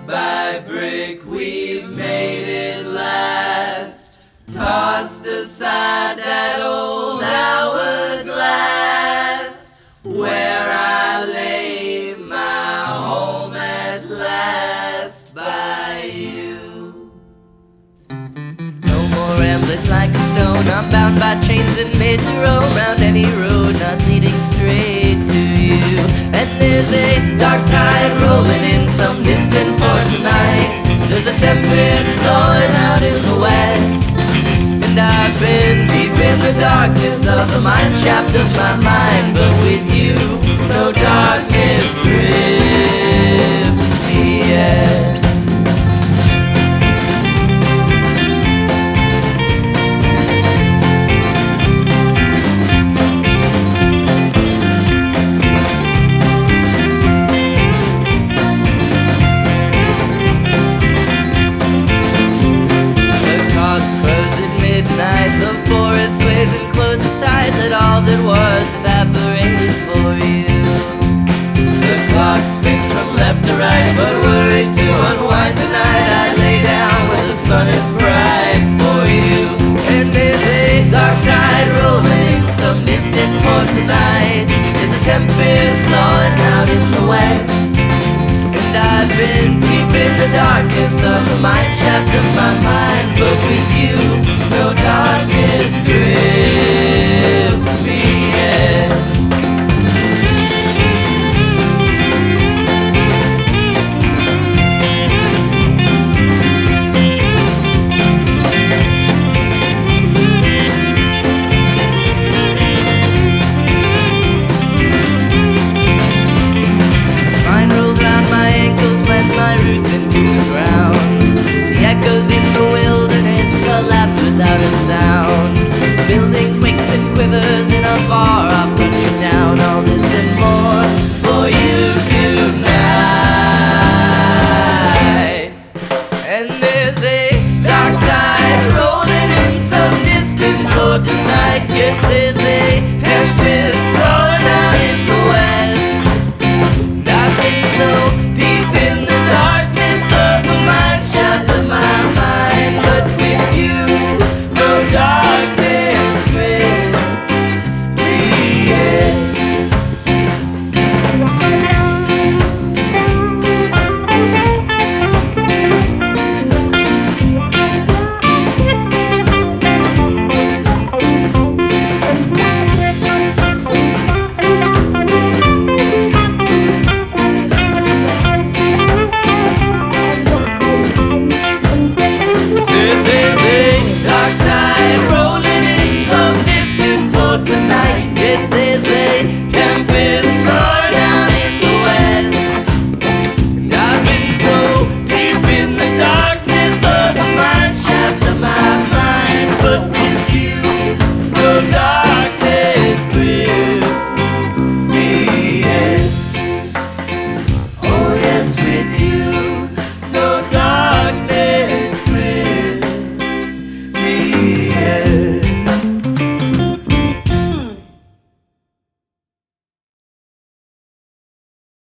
by brick we've made it last. Tossed aside that old hourglass, where I lay my home at last by you. No more rambling like a stone, I'm bound by chains and made to roam round any road not leading straight to you. And there's a dark tide rolling in some distant port tonight. There's a tempest blowing out in the west, and I've been deep in the darkness of the mine shaft of my mind. But with you, no darkness grips me yet. The forest sways and closes tight, let all that was evaporate for you. The clock spins from left to right, but were it to unwind tonight, I'd lay down where the sun is bright for you. And there's a dark tide rolling in some distant port tonight. There's a tempest blowing out in the west, and I've been deep in the darkness of the mine shaft of my mind. But with